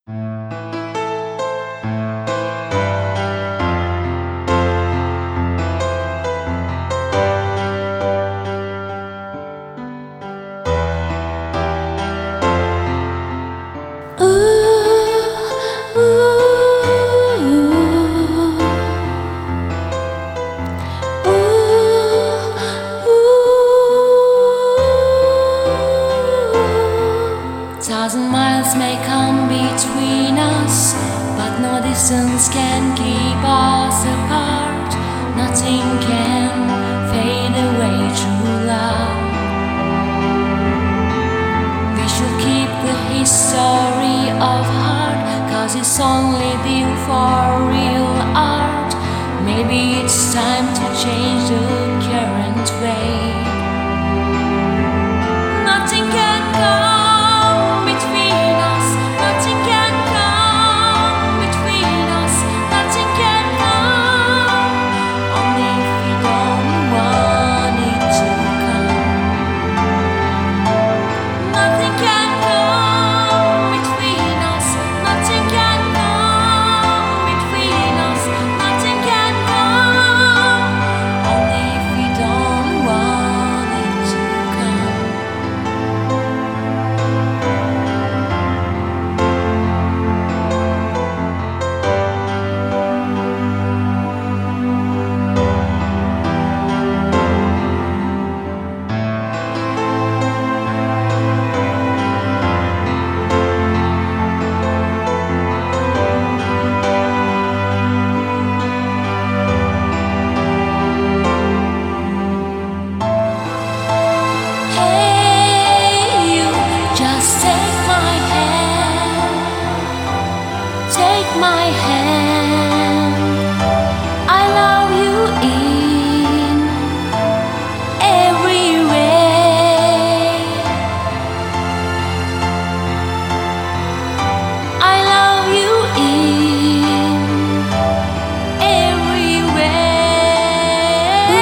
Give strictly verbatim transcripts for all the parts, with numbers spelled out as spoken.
Thousand miles may come between us, but no distance can keep us apart. Nothing can fade away true love. We should keep the history of heart, cause it's only built for real art. Maybe it's time to change the current way. Nothing can come between us. Nothing can come between us. Nothing can come, only if we don't want it to come. Nothing can come between us. Nothing can come between us. Nothing can come, only if we don't want it to come. Hey, you, just take my hand. Take my hand. I love you in every way. I love you in every way.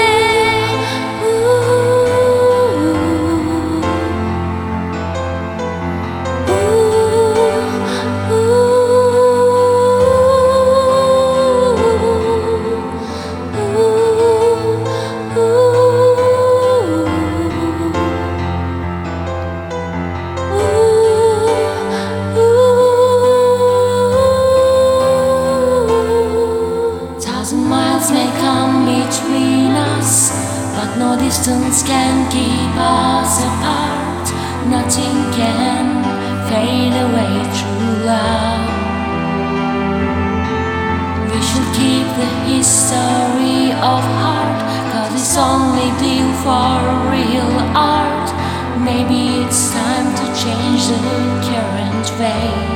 Thousand miles may come between us, but no distance can keep us apart. Nothing can fade away true love. We should keep the history of heart, cause it's only built for real art. Maybe it's time to change the current way.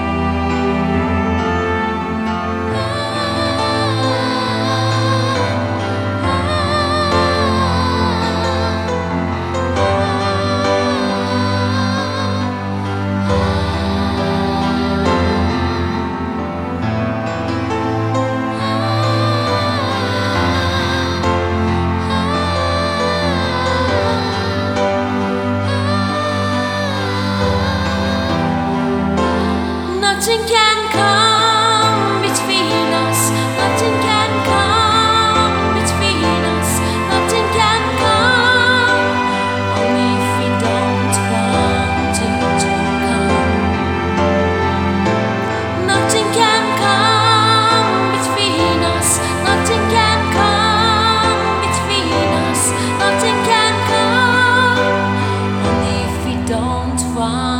Nothing can come between us. Nothing can come between us. Nothing can come, only if we don't want it to come. Nothing can come between us. Nothing can come between us. Nothing can come, only if we don't want